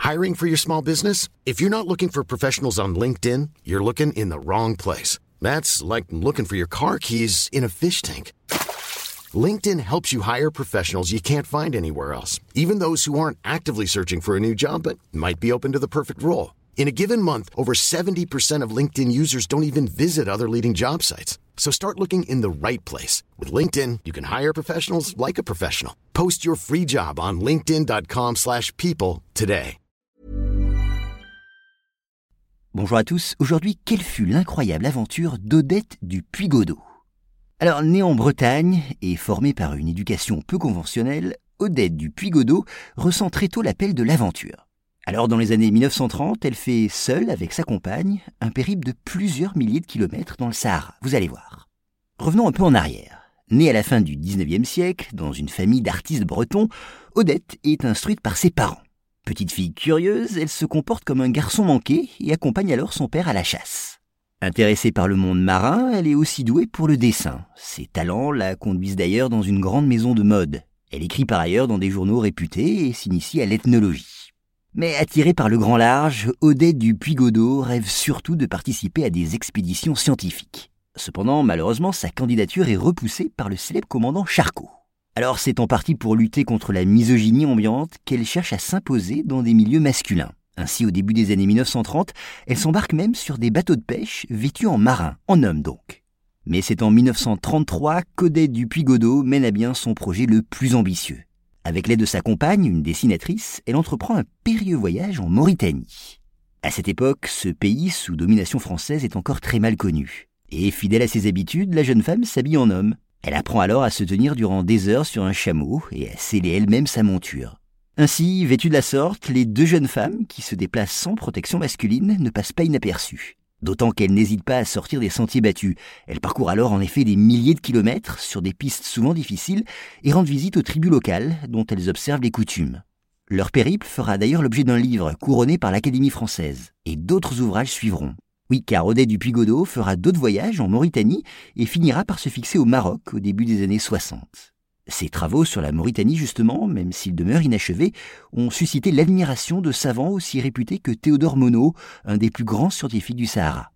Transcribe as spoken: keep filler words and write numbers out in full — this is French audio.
Hiring for your small business? If you're not looking for professionals on LinkedIn, you're looking in the wrong place. That's like looking for your car keys in a fish tank. LinkedIn helps you hire professionals you can't find anywhere else, even those who aren't actively searching for a new job but might be open to the perfect role. In a given month, over seventy percent of LinkedIn users don't even visit other leading job sites. So start looking in the right place. With LinkedIn, you can hire professionals like a professional. Post your free job on linkedin.com slash people today. Bonjour à tous, aujourd'hui, quelle fut l'incroyable aventure d'Odette du Puygodeau? Alors, née en Bretagne et formée par une éducation peu conventionnelle, Odette du Puygodeau ressent très tôt l'appel de l'aventure. Alors, dans les années mille neuf cent trente, elle fait, seule avec sa compagne, un périple de plusieurs milliers de kilomètres dans le Sahara, vous allez voir. Revenons un peu en arrière. Née à la fin du dix-neuvième siècle, dans une famille d'artistes bretons, Odette est instruite par ses parents. Petite fille curieuse, elle se comporte comme un garçon manqué et accompagne alors son père à la chasse. Intéressée par le monde marin, elle est aussi douée pour le dessin. Ses talents la conduisent d'ailleurs dans une grande maison de mode. Elle écrit par ailleurs dans des journaux réputés et s'initie à l'ethnologie. Mais attirée par le grand large, Odette du Puygodeau rêve surtout de participer à des expéditions scientifiques. Cependant, malheureusement, sa candidature est repoussée par le célèbre commandant Charcot. Alors c'est en partie pour lutter contre la misogynie ambiante qu'elle cherche à s'imposer dans des milieux masculins. Ainsi, au début des années mille neuf cent trente, elle s'embarque même sur des bateaux de pêche vêtus en marin, en homme donc. Mais c'est en mille neuf cent trente-trois qu'Odette du Puygodeau mène à bien son projet le plus ambitieux. Avec l'aide de sa compagne, une dessinatrice, elle entreprend un périlleux voyage en Mauritanie. À cette époque, ce pays sous domination française est encore très mal connu. Et fidèle à ses habitudes, la jeune femme s'habille en homme. Elle apprend alors à se tenir durant des heures sur un chameau et à sceller elle-même sa monture. Ainsi, vêtues de la sorte, les deux jeunes femmes, qui se déplacent sans protection masculine, ne passent pas inaperçues. D'autant qu'elles n'hésitent pas à sortir des sentiers battus. Elles parcourent alors en effet des milliers de kilomètres sur des pistes souvent difficiles et rendent visite aux tribus locales dont elles observent les coutumes. Leur périple fera d'ailleurs l'objet d'un livre couronné par l'Académie française, et d'autres ouvrages suivront. Oui, car Odette du Puygodeau fera d'autres voyages en Mauritanie et finira par se fixer au Maroc au début des années soixante. Ses travaux sur la Mauritanie, justement, même s'ils demeurent inachevés, ont suscité l'admiration de savants aussi réputés que Théodore Monod, un des plus grands scientifiques du Sahara.